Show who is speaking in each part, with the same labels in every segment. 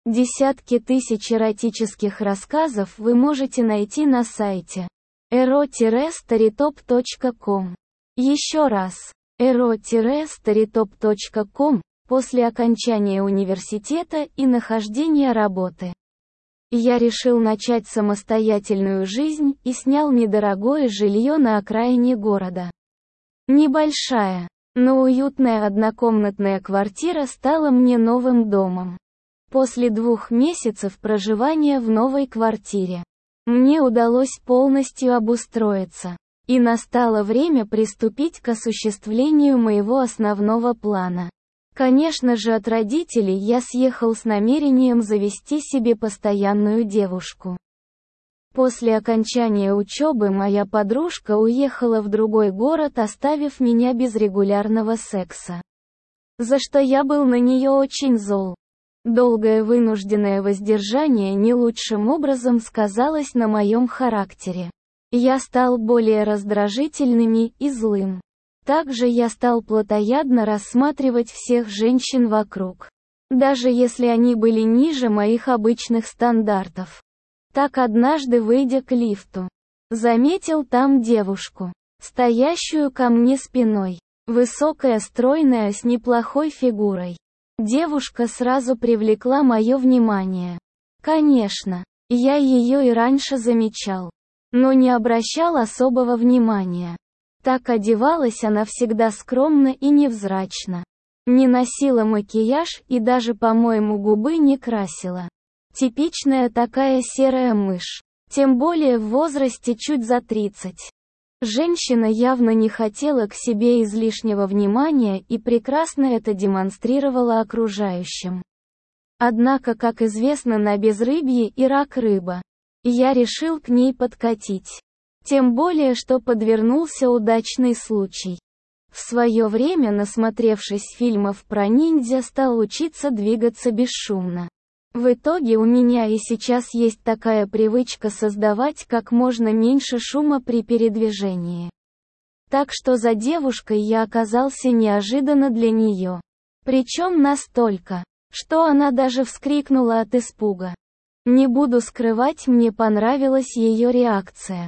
Speaker 1: Десятки тысяч эротических рассказов вы можете найти на сайте ero-storytop.com. Еще раз, ero-storytop.com, после окончания университета и нахождения работы. Я решил начать самостоятельную жизнь и снял недорогое жилье на окраине города. Небольшая, но уютная однокомнатная квартира стала мне новым домом. После 2 месяцев проживания в новой квартире, мне удалось полностью обустроиться, и настало время приступить к осуществлению моего основного плана. Конечно же, от родителей я съехал с намерением завести себе постоянную девушку. После окончания учебы моя подружка уехала в другой город, оставив меня без регулярного секса. За что я был на нее очень зол. Долгое вынужденное воздержание не лучшим образом сказалось на моем характере. Я стал более раздражительным и злым. Также я стал плотоядно рассматривать всех женщин вокруг, даже если они были ниже моих обычных стандартов. Так однажды, выйдя к лифту, заметил там девушку, стоящую ко мне спиной, высокая, стройная, с неплохой фигурой. Девушка сразу привлекла мое внимание. Конечно, я ее и раньше замечал, но не обращал особого внимания. Так одевалась она всегда скромно и невзрачно. Не носила макияж и даже, по-моему, губы не красила. Типичная такая серая мышь, тем более в возрасте чуть за 30. Женщина явно не хотела к себе излишнего внимания и прекрасно это демонстрировала окружающим. Однако, как известно, на безрыбье и рак рыба. Я решил к ней подкатить. Тем более, что подвернулся удачный случай. В свое время, насмотревшись фильмов про ниндзя, стал учиться двигаться бесшумно. В итоге у меня и сейчас есть такая привычка создавать как можно меньше шума при передвижении. Так что за девушкой я оказался неожиданно для нее. Причем настолько, что она даже вскрикнула от испуга. Не буду скрывать, мне понравилась ее реакция.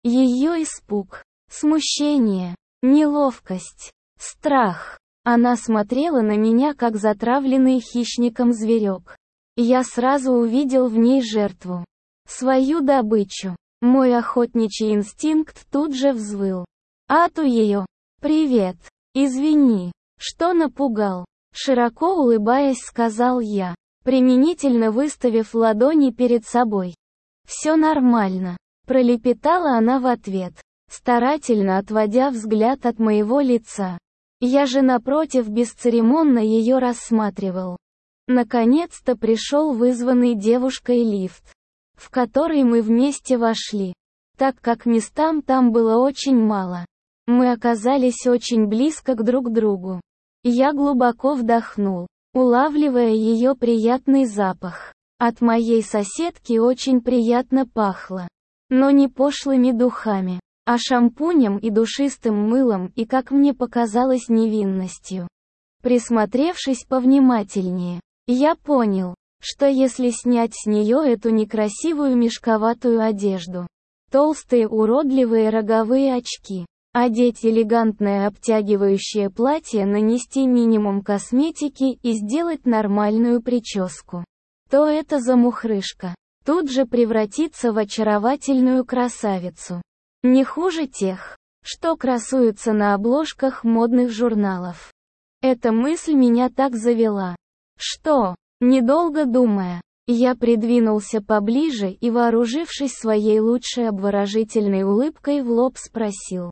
Speaker 1: Ее испуг, смущение, неловкость, страх. Она смотрела на меня как затравленный хищником зверек. Я сразу увидел в ней жертву. Свою добычу. Мой охотничий инстинкт тут же взвыл. «Ату ее! Привет! Извини, что напугал!» Широко улыбаясь, сказал я, применительно выставив ладони перед собой. «Все нормально», — пролепетала она в ответ, старательно отводя взгляд от моего лица. Я же напротив бесцеремонно ее рассматривал. Наконец-то пришел вызванный девушкой лифт, в который мы вместе вошли, так как местам там было очень мало. Мы оказались очень близко друг к другу. Я глубоко вдохнул, улавливая ее приятный запах. От моей соседки очень приятно пахло, но не пошлыми духами, а шампунем и душистым мылом и, как мне показалось, невинностью. Присмотревшись повнимательнее, я понял, что если снять с нее эту некрасивую мешковатую одежду, толстые уродливые роговые очки, одеть элегантное обтягивающее платье, нанести минимум косметики и сделать нормальную прическу, то эта замухрышка тут же превратится в очаровательную красавицу. Не хуже тех, что красуются на обложках модных журналов. Эта мысль меня так завела, что, недолго думая, я придвинулся поближе и, вооружившись своей лучшей обворожительной улыбкой, в лоб спросил: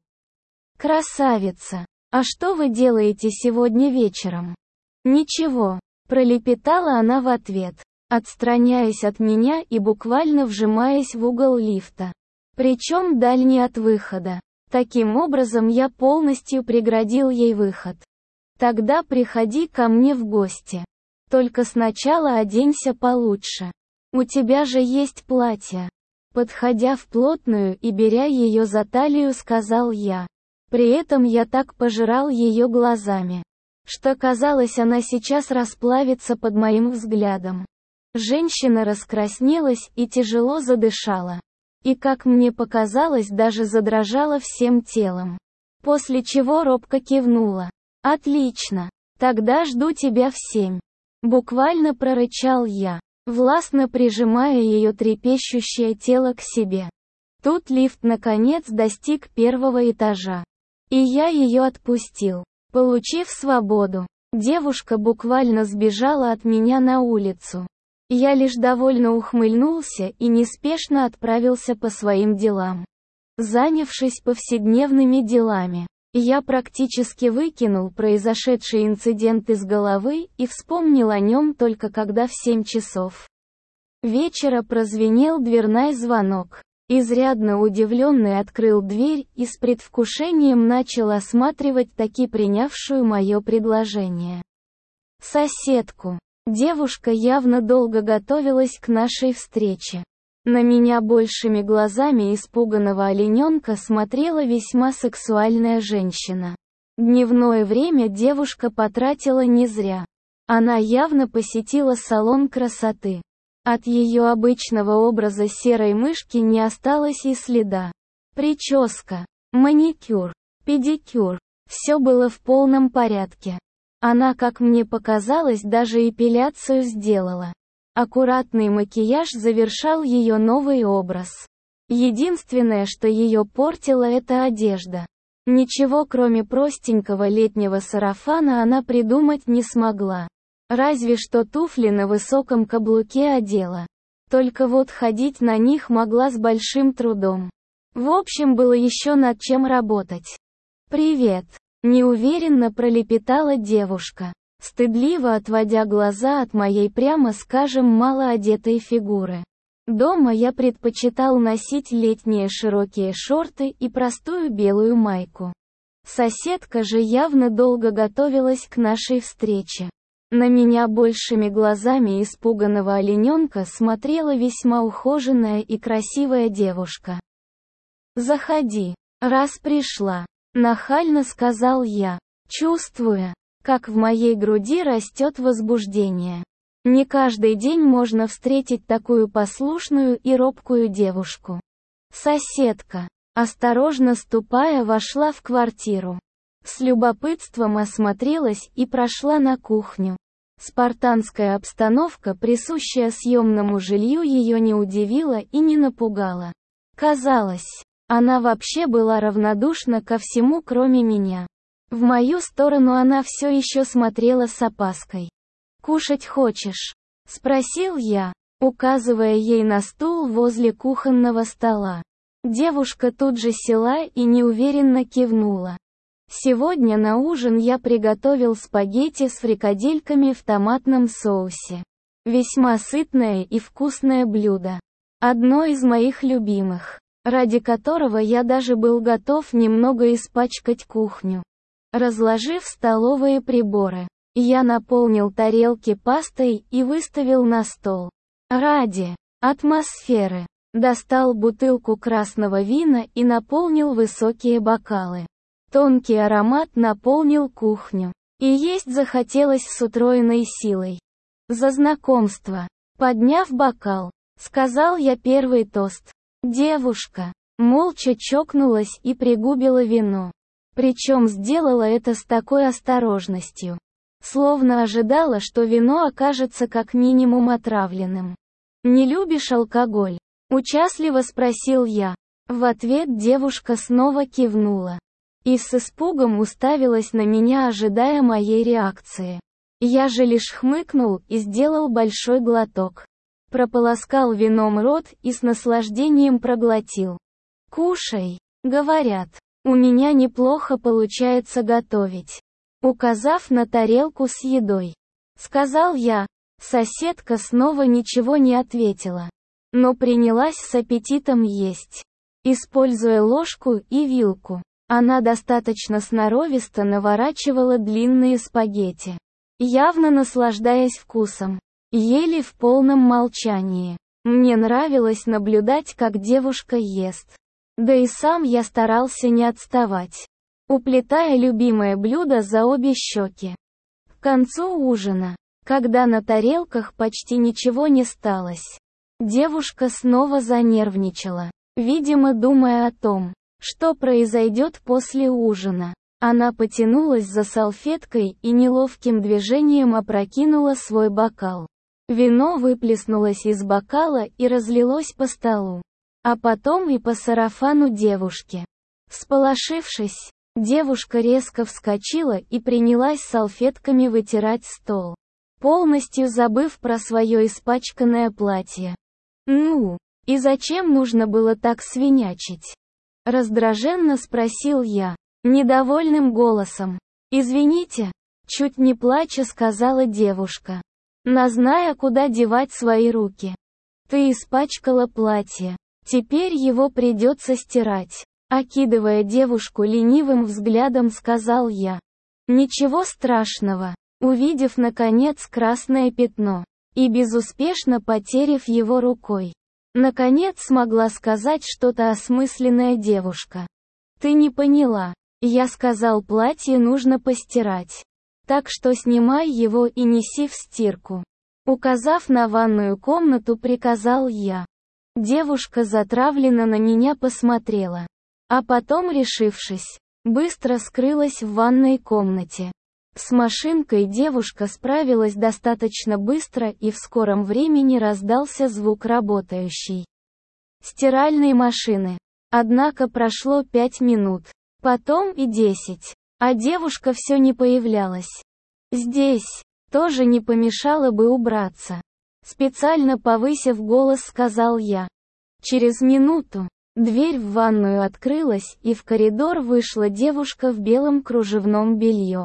Speaker 1: «Красавица, а что вы делаете сегодня вечером?» «Ничего», — пролепетала она в ответ, отстраняясь от меня и буквально вжимаясь в угол лифта. Причем дальний от выхода. Таким образом я полностью преградил ей выход. «Тогда приходи ко мне в гости. Только сначала оденься получше. У тебя же есть платье». Подходя вплотную и беря ее за талию, сказал я. При этом я так пожирал ее глазами, что казалось, она сейчас расплавится под моим взглядом. Женщина раскраснелась и тяжело задышала. И, как мне показалось, даже задрожала всем телом. После чего робко кивнула. «Отлично. Тогда жду тебя в 7». Буквально прорычал я, властно прижимая ее трепещущее тело к себе. Тут лифт наконец достиг первого этажа. И я ее отпустил. Получив свободу, девушка буквально сбежала от меня на улицу. Я лишь довольно ухмыльнулся и неспешно отправился по своим делам. Занявшись повседневными делами, я практически выкинул произошедший инцидент из головы и вспомнил о нем только когда в 7 часов вечера прозвенел дверной звонок. Изрядно удивленный открыл дверь и с предвкушением начал осматривать таки принявшую мое предложение соседку. Девушка явно долго готовилась к нашей встрече. На меня большими глазами испуганного олененка смотрела весьма сексуальная женщина. Дневное время девушка потратила не зря. Она явно посетила салон красоты. От ее обычного образа серой мышки не осталось и следа. Прическа, маникюр, педикюр – все было в полном порядке. Она, как мне показалось, даже эпиляцию сделала. Аккуратный макияж завершал ее новый образ. Единственное, что ее портило, это одежда. Ничего кроме простенького летнего сарафана она придумать не смогла. Разве что туфли на высоком каблуке одела. Только вот ходить на них могла с большим трудом. В общем, было еще над чем работать. «Привет», — неуверенно пролепетала девушка, стыдливо отводя глаза от моей, прямо скажем, малоодетой фигуры. Дома я предпочитал носить летние широкие шорты и простую белую майку. Соседка же явно долго готовилась к нашей встрече. На меня большими глазами испуганного олененка смотрела весьма ухоженная и красивая девушка. «Заходи, раз пришла», — нахально сказал я, чувствуя, как в моей груди растет возбуждение. Не каждый день можно встретить такую послушную и робкую девушку. Соседка, осторожно ступая, вошла в квартиру. С любопытством осмотрелась и прошла на кухню. Спартанская обстановка, присущая съемному жилью, ее не удивила и не напугала. Казалось, она вообще была равнодушна ко всему, кроме меня. В мою сторону она все еще смотрела с опаской. «Кушать хочешь?» — спросил я, указывая ей на стул возле кухонного стола. Девушка тут же села и неуверенно кивнула. Сегодня на ужин я приготовил спагетти с фрикадельками в томатном соусе. Весьма сытное и вкусное блюдо. Одно из моих любимых, ради которого я даже был готов немного испачкать кухню. Разложив столовые приборы, я наполнил тарелки пастой и выставил на стол. Ради атмосферы достал бутылку красного вина и наполнил высокие бокалы. Тонкий аромат наполнил кухню, и есть захотелось с утроенной силой. «За знакомство!» Подняв бокал, сказал я первый тост. Девушка молча чокнулась и пригубила вино. Причем сделала это с такой осторожностью, словно ожидала, что вино окажется как минимум отравленным. «Не любишь алкоголь?» — участливо спросил я. В ответ девушка снова кивнула и с испугом уставилась на меня, ожидая моей реакции. Я же лишь хмыкнул и сделал большой глоток. Прополоскал вином рот и с наслаждением проглотил. «Кушай», — говорят, у меня неплохо получается готовить. Указав на тарелку с едой, сказал я. Соседка снова ничего не ответила, но принялась с аппетитом есть. Используя ложку и вилку, она достаточно сноровисто наворачивала длинные спагетти, явно наслаждаясь вкусом. Ели в полном молчании. Мне нравилось наблюдать, как девушка ест. Да и сам я старался не отставать, уплетая любимое блюдо за обе щеки. К концу ужина когда на тарелках почти ничего не осталось. Девушка снова занервничала, видимо, думая о том, что произойдет после ужина. Она потянулась за салфеткой и неловким движением опрокинула свой бокал. Вино выплеснулось из бокала и разлилось по столу, а потом и по сарафану девушки. Всполошившись, девушка резко вскочила и принялась салфетками вытирать стол, полностью забыв про свое испачканное платье. «Ну, и зачем нужно было так свинячить?» Раздраженно спросил я, недовольным голосом. «Извините», чуть не плача сказала девушка, но зная, куда девать свои руки. «Ты испачкала платье. Теперь его придется стирать», окидывая девушку ленивым взглядом, сказал я. «Ничего страшного», увидев наконец красное пятно и безуспешно потеряв его рукой. Наконец смогла сказать что-то осмысленная девушка. «Ты не поняла. Я сказал, платье нужно постирать. Так что снимай его и неси в стирку». Указав на ванную комнату, приказал я. Девушка затравленно на меня посмотрела, а потом, решившись, быстро скрылась в ванной комнате. С машинкой девушка справилась достаточно быстро, и в скором времени раздался звук работающей стиральной машины. Однако прошло 5 минут, потом и 10, а девушка все не появлялась. «Здесь тоже не помешало бы убраться», специально повысив голос, сказал я. Через минуту дверь в ванную открылась, и в коридор вышла девушка в белом кружевном белье.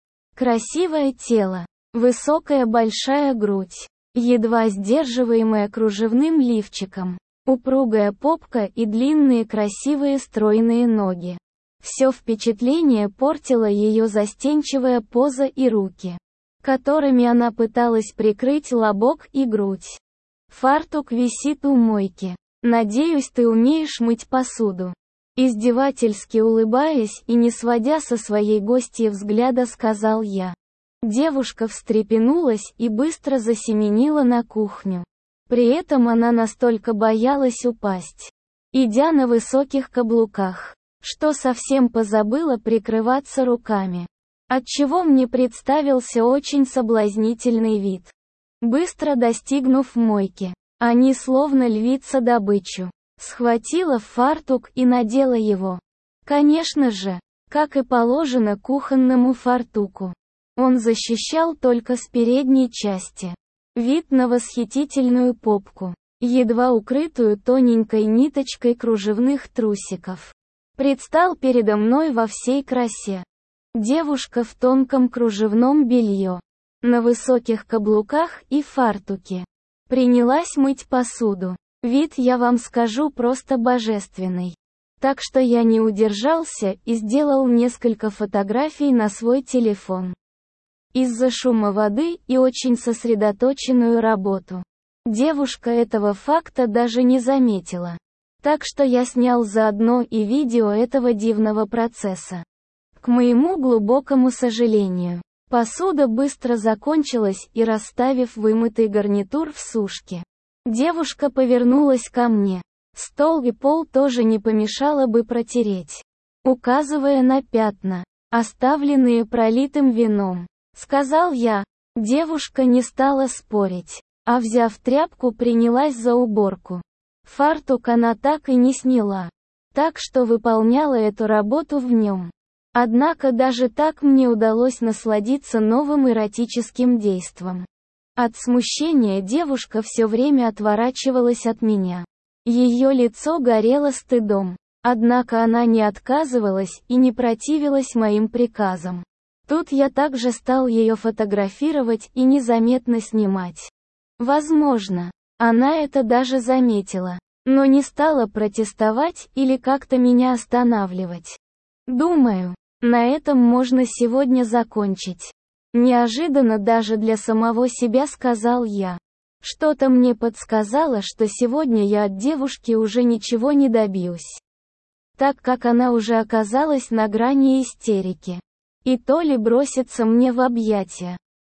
Speaker 1: Красивое тело, высокая большая грудь, едва сдерживаемая кружевным лифчиком, упругая попка и длинные красивые стройные ноги. Все впечатление портила ее застенчивая поза и руки, которыми она пыталась прикрыть лобок и грудь. «Фартук висит у мойки. Надеюсь, ты умеешь мыть посуду». Издевательски улыбаясь и не сводя со своей гостьи взгляда, сказал я. Девушка встрепенулась и быстро засеменила на кухню. При этом она настолько боялась упасть, идя на высоких каблуках, что совсем позабыла прикрываться руками, отчего мне представился очень соблазнительный вид. Быстро достигнув мойки, они словно львица добычу, схватила фартук и надела его. Конечно же, как и положено кухонному фартуку, он защищал только с передней части. Вид на восхитительную попку, едва укрытую тоненькой ниточкой кружевных трусиков, предстал передо мной во всей красе. Девушка в тонком кружевном белье, на высоких каблуках и фартуке, принялась мыть посуду. Вид, я вам скажу, просто божественный. Так что я не удержался и сделал несколько фотографий на свой телефон. Из-за шума воды и очень сосредоточенную работу, девушка этого факта даже не заметила. Так что я снял заодно и видео этого дивного процесса. К моему глубокому сожалению, посуда быстро закончилась, и расставив вымытый гарнитур в сушке, девушка повернулась ко мне. Стол и пол тоже не помешало бы протереть, указывая на пятна, оставленные пролитым вином, сказал я. Девушка не стала спорить, а взяв тряпку, принялась за уборку. Фартук она так и не сняла, так что выполняла эту работу в нем. Однако даже так мне удалось насладиться новым эротическим действом. От смущения девушка все время отворачивалась от меня. Ее лицо горело стыдом, однако она не отказывалась и не противилась моим приказам. Тут я также стал ее фотографировать и незаметно снимать. Возможно, она это даже заметила, но не стала протестовать или как-то меня останавливать. Думаю, на этом можно сегодня закончить. Неожиданно даже для самого себя сказал я. Что-то мне подсказало, что сегодня я от девушки уже ничего не добьюсь, так как она уже оказалась на грани истерики. И то ли бросится мне в объятия,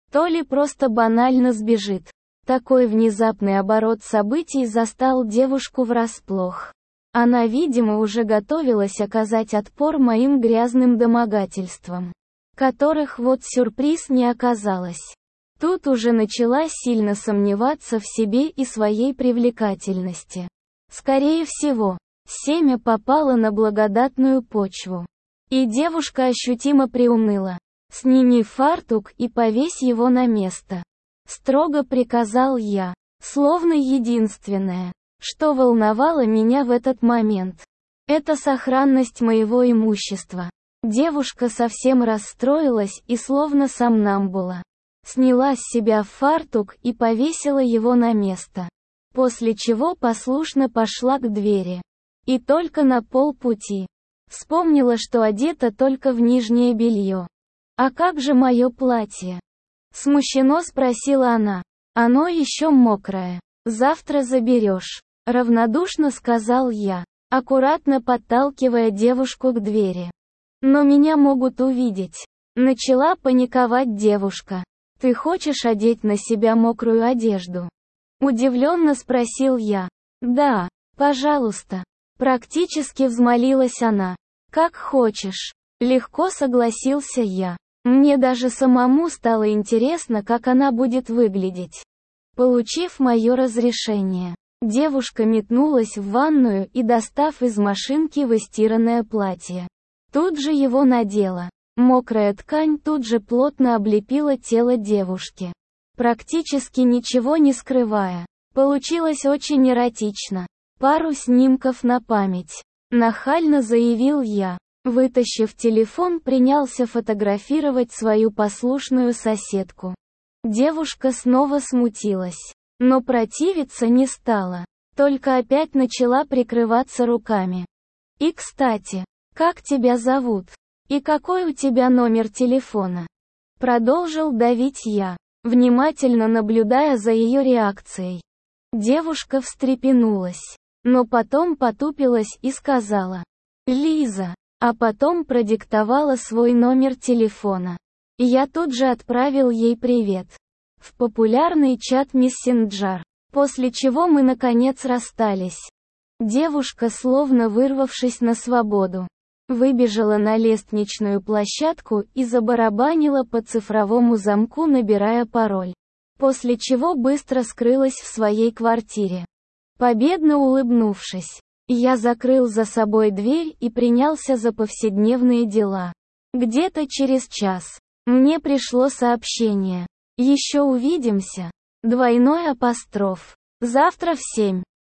Speaker 1: то ли просто банально сбежит. Такой внезапный оборот событий застал девушку врасплох. Она, видимо, уже готовилась оказать отпор моим грязным домогательствам, которых вот сюрприз не оказалось. Тут уже начала сильно сомневаться в себе и своей привлекательности. Скорее всего, семя попало на благодатную почву. И девушка ощутимо приуныла. «Сними фартук и повесь его на место», — строго приказал я, словно единственное, что волновало меня в этот момент. Это сохранность моего имущества. Девушка совсем расстроилась и словно сомнамбула. Сняла с себя фартук и повесила его на место. После чего послушно пошла к двери. И только на полпути вспомнила, что одета только в нижнее белье. «А как же мое платье?» Смущенно спросила она. «Оно еще мокрое. Завтра заберешь», — равнодушно сказал я, аккуратно подталкивая девушку к двери. «Но меня могут увидеть». Начала паниковать девушка. «Ты хочешь одеть на себя мокрую одежду?» Удивленно спросил я. «Да, пожалуйста». Практически взмолилась она. «Как хочешь». Легко согласился я. Мне даже самому стало интересно, как она будет выглядеть. Получив мое разрешение, девушка метнулась в ванную и, достав из машинки выстиранное платье, тут же его надела. Мокрая ткань тут же плотно облепила тело девушки, практически ничего не скрывая. Получилось очень эротично. «Пару снимков на память», — нахально заявил я. Вытащив телефон, принялся фотографировать свою послушную соседку. Девушка снова смутилась, но противиться не стала, только опять начала прикрываться руками. «И кстати, как тебя зовут? И какой у тебя номер телефона?» Продолжил давить я, внимательно наблюдая за ее реакцией. Девушка встрепенулась, но потом потупилась и сказала: «Лиза», а потом продиктовала свой номер телефона. Я тут же отправил ей привет в популярный чат Мессенджер, после чего мы наконец расстались. Девушка, словно вырвавшись на свободу, выбежала на лестничную площадку и забарабанила по цифровому замку, набирая пароль, после чего быстро скрылась в своей квартире. Победно улыбнувшись, я закрыл за собой дверь и принялся за повседневные дела. Где-то через час мне пришло сообщение: «Еще увидимся». Двойной апостроф. Завтра в 7.